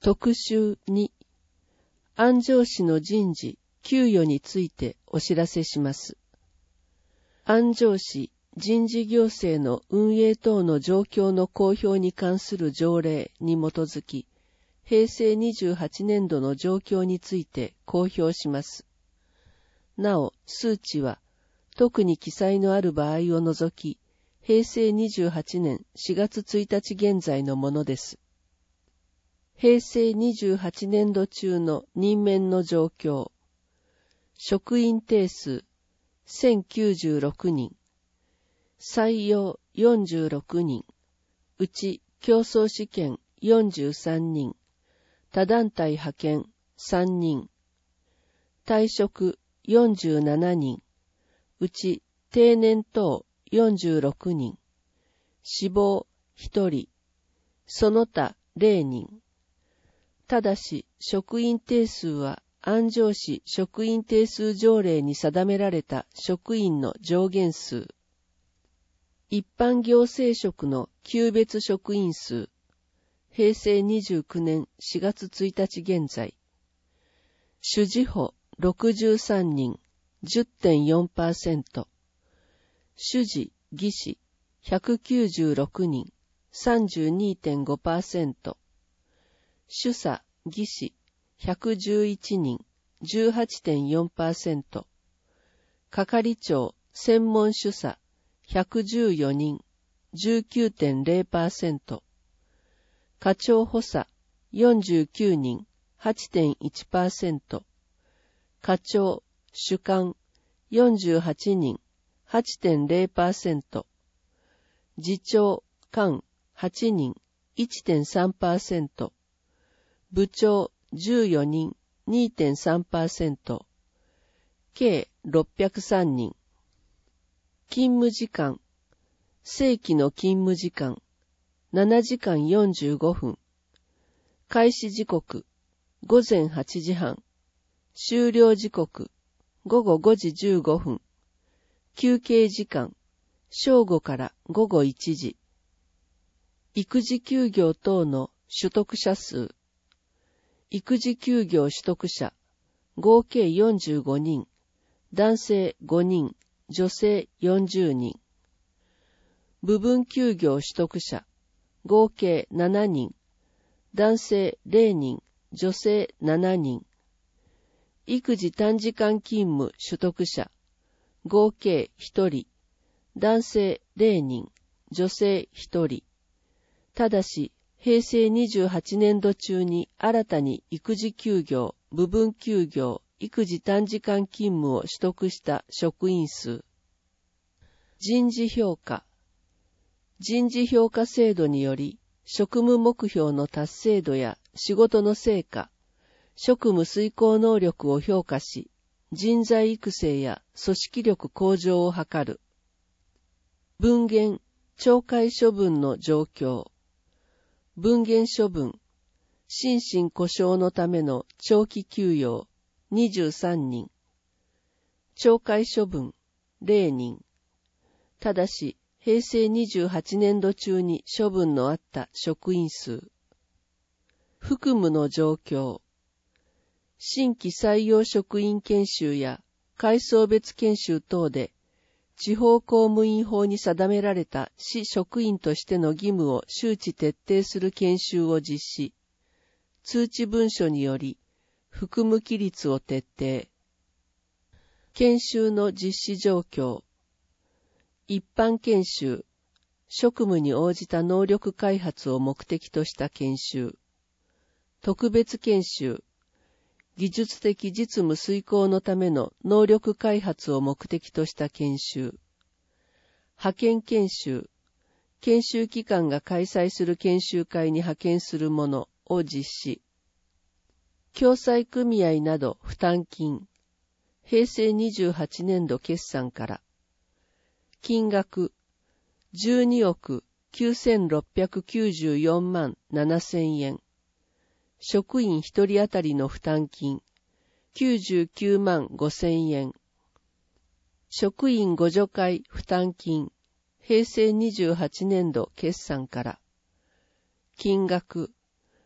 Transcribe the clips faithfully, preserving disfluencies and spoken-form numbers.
特集に、安城市の人事、給与についてお知らせします。安城市人事行政の運営等の状況の公表に関する条例に基づき、平成にじゅうはちねんどの状況について公表します。なお、数値は、特に記載のある場合を除き、平成にじゅうはちねんしがつついたち現在のものです。平成にじゅうはちねんど中の任免の状況。職員定数せんきゅうじゅうろくにん。採用よんじゅうろくにん。うち競争試験よんじゅうさんにん。他団体派遣さんにん。退職よんじゅうななにん。うち定年等よんじゅうろくにん。死亡ひとり。その他れいにん。ただし、職員定数は安城市職員定数条例に定められた職員の上限数。一般行政職の級別職員数。平成にじゅうきゅうねんしがつついたち現在。主事補ろくじゅうさんにん じゅってんよんパーセント。主事技師ひゃくきゅうじゅうろくにん さんじゅうにてんごパーセント。主査技師ひゃくじゅういちにん じゅうはちてんよんパーセント。係長専門主査ひゃくじゅうよにん じゅうきゅうてんれいパーセント。課長補佐よんじゅうきゅうにん はちてんいちパーセント。課長主幹よんじゅうはちにん はちてんれいパーセント。次長官はちにん いってんさんパーセント。部長じゅうよにん にてんさんパーセント。計ろっぴゃくさんにん。勤務時間。正規の勤務時間。ななじかんよんじゅうごふん。開始時刻。ごぜんはちじはん。終了時刻。ごごごじじゅうごふん。休憩時間。正午からごごいちじ。育児休業等の取得者数。育児休業取得者。合計よんじゅうごにん。男性ごにん。女性よんじゅうにん。部分休業取得者。合計ななにん。男性れいにん。女性しちにん。育児短時間勤務取得者。合計ひとり。男性れいにん。女性ひとり。ただし、平成にじゅうはちねんど中に新たに育児休業、部分休業、育児短時間勤務を取得した職員数。人事評価。人事評価制度により、職務目標の達成度や仕事の成果、職務遂行能力を評価し、人材育成や組織力向上を図る。分限、懲戒処分の状況。分限処分。心神故障のための長期休養にじゅうさんにん。懲戒処分れいにん。ただし、平成にじゅうはちねんど中に処分のあった職員数。服務の状況。新規採用職員研修や階層別研修等で、地方公務員法に定められた市職員としての義務を周知徹底する研修を実施。通知文書により、服務規律を徹底。研修の実施状況。一般研修。職務に応じた能力開発を目的とした研修。特別研修。技術的実務遂行のための能力開発を目的とした研修。派遣研修。研修機関が開催する研修会に派遣するものを実施。共済組合など負担金。平成にじゅうはちねんど決算から。金額。じゅうにおくきゅうせんろっぴゃくきゅうじゅうよんまんななせんえん。職員一人当たりの負担金、きゅうじゅうきゅうまんごせんえん。職員互助会負担金、平成にじゅうはちねんど決算から。金額、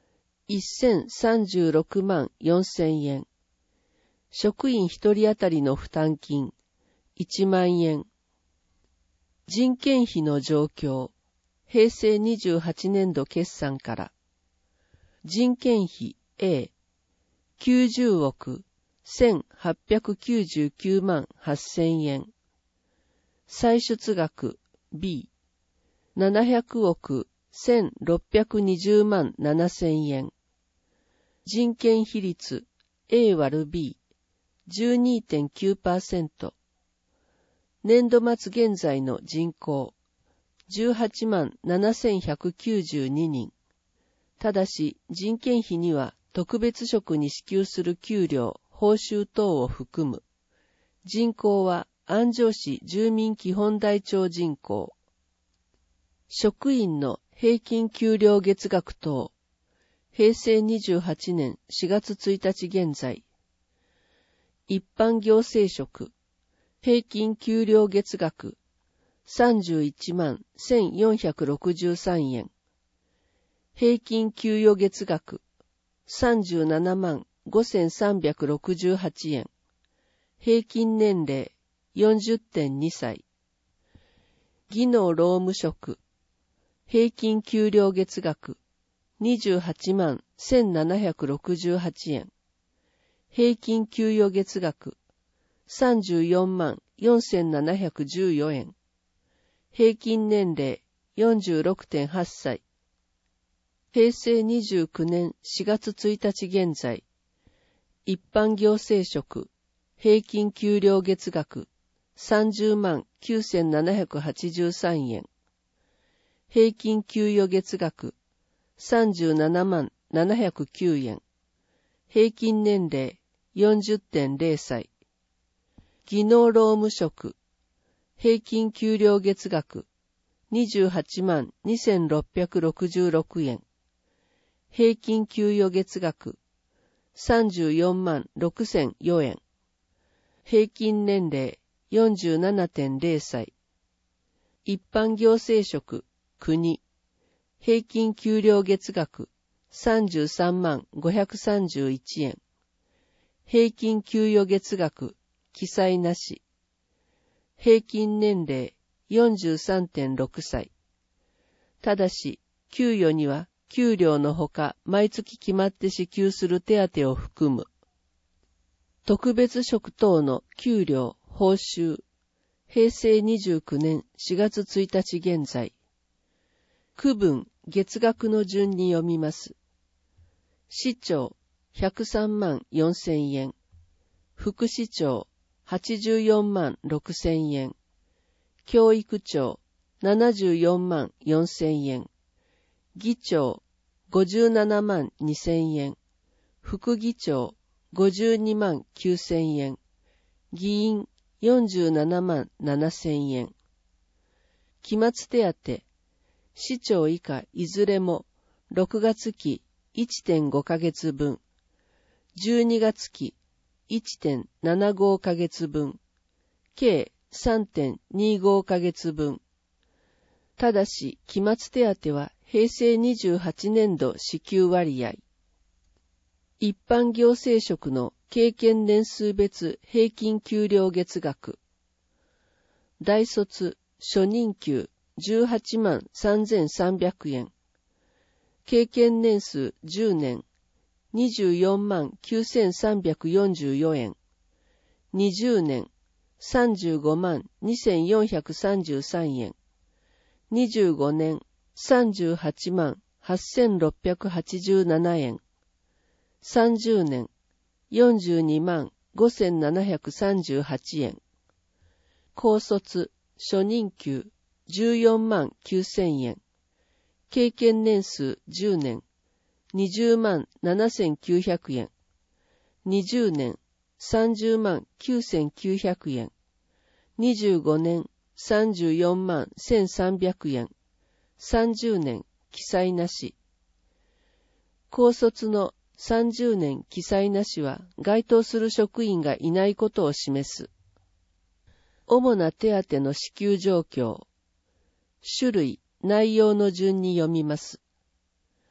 せんさんじゅうろくまんよんせんえん。職員一人当たりの負担金、いちまんえん。人件費の状況、へいせいにじゅうはちねんど決算から。人件費 A、きゅうじゅうおくせんはっぴゃくきゅうじゅうきゅうまんはっせんえん。歳出額 B、ななひゃくおくせんろっぴゃくにじゅうまんななせんえん。人件比率 A 割る B、じゅうにてんきゅうパーセント。年度末現在の人口、じゅうはちまんななせんひゃくきゅうじゅうににん。ただし、人件費には特別職に支給する給料、報酬等を含む。人口は安城市住民基本台帳人口。職員の平均給料月額等。へいせいにじゅうはちねんしがつついたち現在。一般行政職。平均給料月額。さんじゅういちまんせんよんひゃくろくじゅうさんえん。平均給与月額。さんじゅうななまんごせんさんびゃくろくじゅうはちえん。平均年齢 よんじゅってんにさい。技能労務職。平均給料月額。にじゅうはちまんせんななひゃくろくじゅうはちえん。平均給与月額。さんじゅうよんまんよんせんななひゃくじゅうよえん。平均年齢 よんじゅうろくてんはっさい。へいせいにじゅうきゅうねんしがつついたち現在。一般行政職。平均給料月額。さんじゅうまんきゅうせんななひゃくはちじゅうさんえん。平均給与月額。さんじゅうななまんななひゃくきゅうえん。平均年齢 よんじゅってんぜろさい。技能労務職。平均給料月額。にじゅうはちまんにせんろっぴゃくろくじゅうろくえん。平均給与月額。さんじゅうよんまんろくせんよえん。平均年齢 よんじゅうななてんぜろさい。一般行政職。国。平均給料月額。さんじゅうさんまんごひゃくさんじゅういちえん。平均給与月額。記載なし。平均年齢 よんじゅうさんてんろくさい。ただし、給与には給料のほか毎月決まって支給する手当を含む。特別職等の給料、報酬。へいせいにじゅうきゅうねんしがつついたち現在。区分、月額の順に読みます。市長、ひゃくさんまんよんせんえん。副市長、はちじゅうよんまんろくせんえん。教育長、ななじゅうよんまんよんせんえん。議長、ごじゅうななまんにせんえん。副議長、ごじゅうにまんきゅうせんえん。議員、よんじゅうななまんななせんえん。期末手当、市長以下いずれもろくがつき いってんごかげつぶん、じゅうにがつき いってんななごかげつぶん、計 さんてんにごかげつぶん。ただし、期末手当はへいせいにじゅうはちねんど支給割合。一般行政職の経験年数別平均給料月額。大卒、初任給じゅうはちまんさんぜんさんびゃくえん。経験年数じゅうねん、にじゅうよんまんきゅうせんさんびゃくよんじゅうよえん。にじゅうねん、さんじゅうごまんにせんよんひゃくさんじゅうさんえん。にじゅうごねん、さんじゅうはちまんはっせんろっぴゃくはちじゅうななえん。さんじゅうねん、よんじゅうにまんごせんななひゃくさんじゅうはちえん。高卒、初任給、じゅうよんまんきゅうせんえん。経験年数じゅうねん、にじゅうまんななせんきゅうひゃくえん。にじゅうねん、さんじゅうまんきゅうせんきゅうひゃくえん。にじゅうごねん、さんじゅうよんまんせんさんびゃくえん。さんじゅうねん、記載なし。高卒のさんじゅうねん記載なしは該当する職員がいないことを示す。主な手当の支給状況。種類、内容の順に読みます。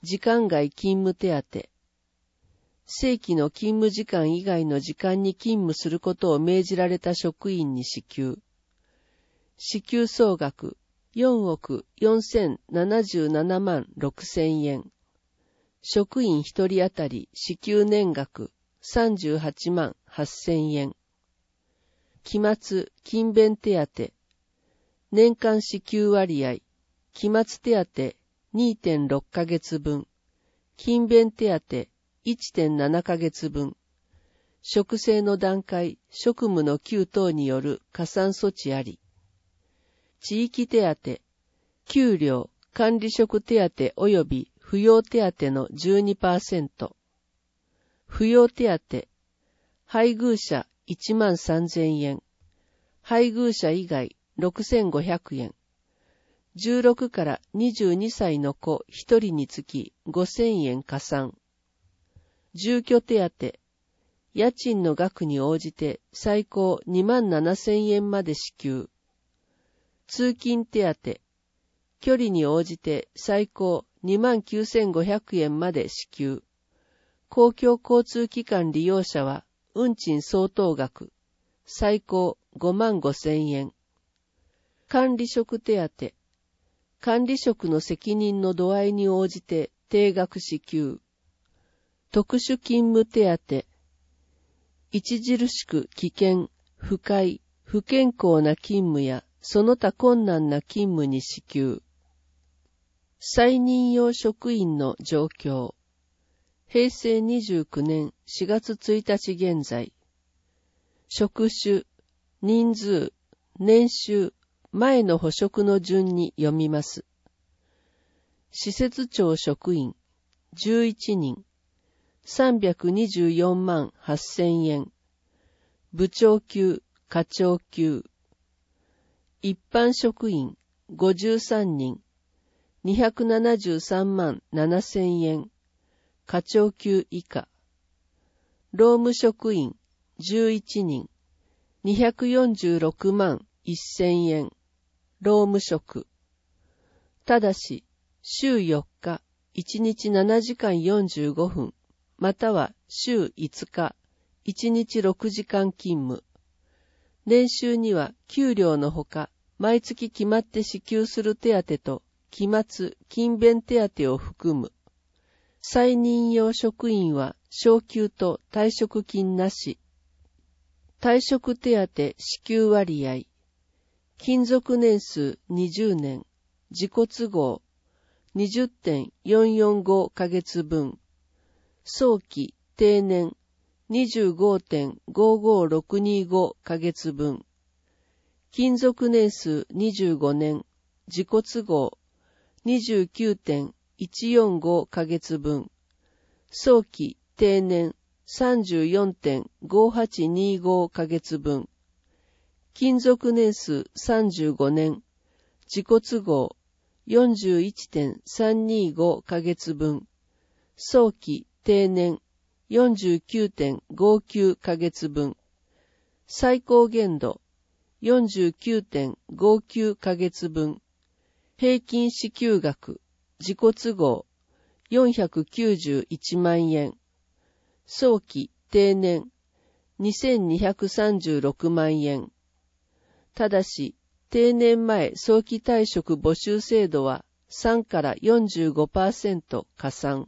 時間外勤務手当、正規の勤務時間以外の時間に勤務することを命じられた職員に支給。支給総額よんおくよんせんななじゅうななまんろくせんえん。職員一人当たり支給年額さんじゅうはちまんはっせんえん。期末勤勉手当、年間支給割合、期末手当 にてんろっかげつぶん、勤勉手当 いってんななかげつぶん、職制の段階、職務の給等による加算措置あり。地域手当、給料、管理職手当及び扶養手当の じゅうにパーセント。扶養手当、配偶者いちまんさんぜんえん、配偶者以外ろくせんごひゃくえん、じゅうろくからにじゅうにさいの子ひとりにつきごせんえん加算。住居手当、家賃の額に応じて最高にまんななせんえんまで支給。通勤手当、距離に応じて最高にまんきゅうせんごひゃくえんまで支給。公共交通機関利用者は運賃相当額、最高ごまんごせんえん。管理職手当、管理職の責任の度合いに応じて定額支給。特殊勤務手当、著しく危険、不快、不健康な勤務やその他困難な勤務に支給。再任用職員の状況。へいせいにじゅうきゅうねんしがつついたち現在。職種、人数、年収、前の補職の順に読みます。施設長職員、じゅういちにん、さんびゃくにじゅうよんまんはっせんえん。部長級、課長級。一般職員、ごじゅうさんにん、にひゃくななじゅうさんまんななせんえん。課長級以下。労務職員、じゅういちにん、にひゃくよんじゅうろくまんせんえん。労務職。ただし、週よっか、いちにちななじかんよんじゅうごふん、または週いつか、いちにちろくじかん勤務。年収には給料のほか、毎月決まって支給する手当と、期末、勤勉手当を含む。再任用職員は昇給と退職金なし。退職手当支給割合。勤続年数にじゅうねん。自己都合 にじゅってんよんよんごかげつぶん。早期、定年 にじゅうごてんごごろくにごかげつぶん。勤続年数にじゅうごねん。自己都合 にじゅうきゅうてんいちよんごかげつぶん。早期、定年 さんじゅうよんてんごはちにごかげつぶん。勤続年数さんじゅうごねん。自己都合 よんじゅういちてんさんにごかげつぶん。早期、定年 よんじゅうきゅうてんごきゅうかげつぶん。最高限度 よんじゅうきゅうてんごきゅうかげつぶん。平均支給額、自己都合よんひゃくきゅうじゅういちまんえん。早期、定年にせんにひゃくさんじゅうろくまんえん。ただし、定年前早期退職募集制度はさんから よんじゅうごパーセント 加算。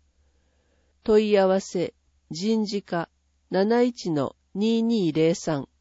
問い合わせ、人事課 なないちのにーにーぜろさん